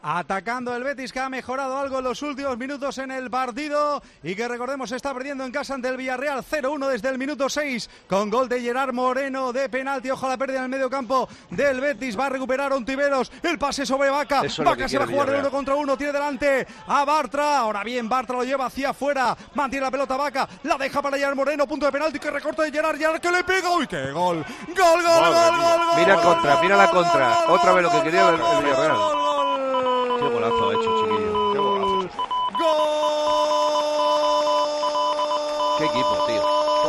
Atacando el Betis, que ha mejorado algo en los últimos minutos en el partido y que, recordemos, está perdiendo en casa ante el Villarreal 0-1 desde el minuto 6 con gol de Gerard Moreno de penalti. Ojo a la pérdida en el medio campo del Betis. Va a recuperar Ontiveros, el pase sobre Vaca. Vaca se va a jugar el 1 contra 1, tiene delante a Bartra. Ahora bien, Bartra lo lleva hacia afuera, mantiene la pelota Vaca, la deja para Gerard Moreno, punto de penalti, que recorta de Gerard que le pega. ¡Uy, qué gol! ¡Gol! Mira la contra. Otra vez lo que quería el Villarreal. Qué golazo ha hecho, chiquillo. Qué golazo. ¡Gol! Qué equipo, tío.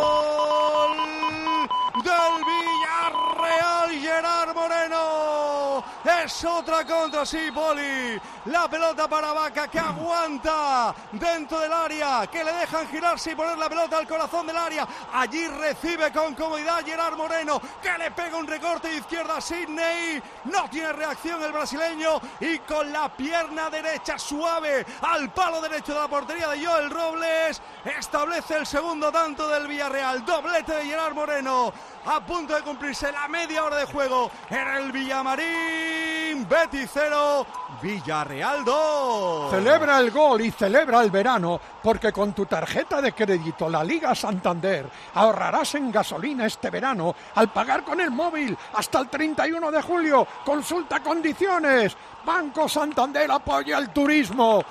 Del Villarreal, Gerard Moreno. Es otra contra, sí, Poli. La pelota para Vaca, que aguanta dentro del área, que le dejan girarse y poner la pelota al corazón del área. Allí recibe con comodidad Gerard Moreno, que le pega un recorte de izquierda a Sidney. No tiene reacción el brasileño y con la pierna derecha suave al palo derecho de la portería de Joel Robles establece el segundo tanto del Villarreal. Doblete de Gerard Moreno. A punto de cumplirse la media hora de juego en el Villamarín. Betis 0, Villarreal 2. Celebra el gol y celebra el verano, porque con tu tarjeta de crédito La Liga Santander ahorrarás en gasolina este verano al pagar con el móvil hasta el 31 de julio. Consulta condiciones. Banco Santander apoya el turismo.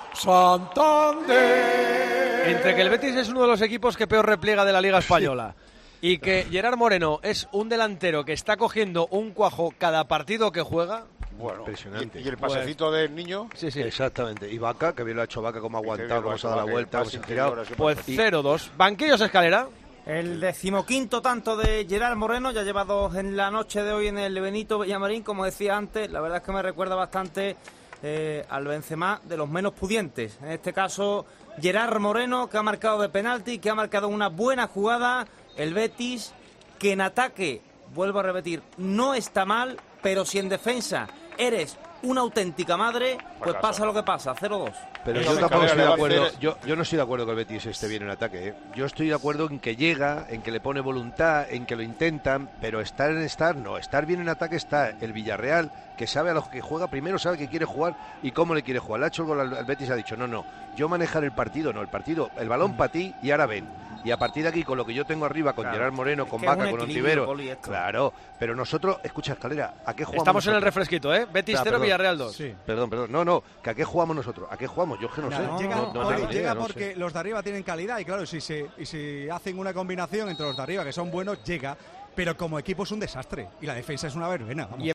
Santander. Entre que el Betis es uno de los equipos que peor repliega de la Liga Española y que Gerard Moreno es un delantero que está cogiendo un cuajo cada partido que juega. Bueno, impresionante. ¿Y el pasecito del niño? Sí. Exactamente. Y Vaca, que bien lo ha hecho Vaca, como ha aguantado, cómo se ha dado la vuelta, cómo se ha tirado. Pues 0-2. Banquillos, Escalera. El 15º tanto de Gerard Moreno, ya lleva 2 en la noche de hoy en el Benito Villamarín, como decía antes. La verdad es que me recuerda bastante al Benzema de los menos pudientes. En este caso, Gerard Moreno, que ha marcado de penalti, que ha marcado una buena jugada. El Betis, que en ataque, vuelvo a repetir, no está mal, pero si en defensa eres una auténtica madre, pues pasa lo que pasa, 0-2. Pero yo tampoco estoy de acuerdo. Yo no estoy de acuerdo que el Betis esté bien en ataque, ¿eh? Yo estoy de acuerdo en que llega, en que le pone voluntad, en que lo intentan, pero estar bien en ataque está el Villarreal, que sabe a lo que juega, primero sabe que quiere jugar y cómo le quiere jugar. Le ha hecho el gol al Betis, ha dicho, no, yo manejar el partido, el balón para ti y ahora ven. Y a partir de aquí, con lo que yo tengo arriba, con Gerard Moreno, con Vaca, con Ontiveros, claro, pero nosotros, escucha, Escalera, ¿a qué jugamos? Estamos en el refresquito, ¿eh? Betis 0, Villarreal 2. Sí. Perdón, no, ¿que a qué jugamos nosotros? ¿A qué jugamos? Yo es que no sé. Llega porque los de arriba tienen calidad y claro, si hacen una combinación entre los de arriba, que son buenos, llega, pero como equipo es un desastre y la defensa es una verbena.